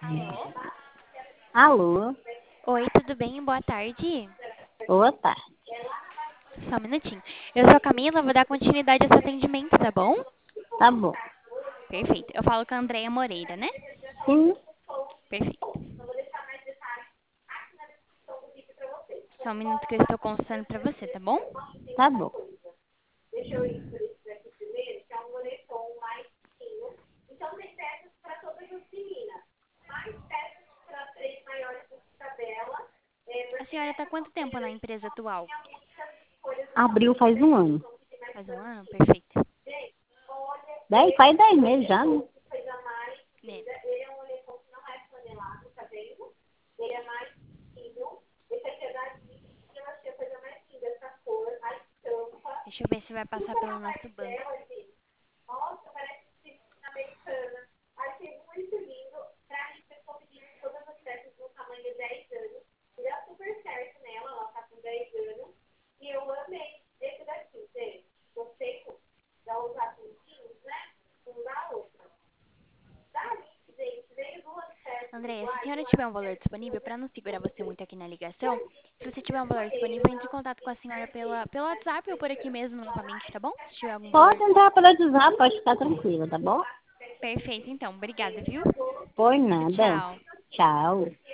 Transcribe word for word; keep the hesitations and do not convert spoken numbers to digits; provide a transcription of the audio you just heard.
Alô? Alô? Oi, tudo bem? Boa tarde. Boa tarde. Só um minutinho. Eu sou a Camila, vou dar continuidade a esse atendimento, tá bom? Tá bom. Perfeito. Eu falo com a Andréia Moreira, né? Sim, Perfeito. Só um minuto que eu estou consultando pra você, tá bom? tá bom. A senhora está há quanto tempo na empresa atual? Abril faz um ano. Faz um ano? Perfeito. Dez, faz dez meses já, né? Né. Deixa eu ver se vai passar pelo nosso banco. Andréia, se a senhora tiver um valor disponível, para não segurar você muito aqui na ligação, se você tiver um valor disponível, entre em contato com a senhora pela, pelo WhatsApp ou por aqui mesmo novamente, tá bom? Se tiver algum valor. Pode entrar pelo WhatsApp, pode ficar tranquila, tá bom? Perfeito, então. Obrigada, viu? Por Tchau, nada. tchau. Tchau.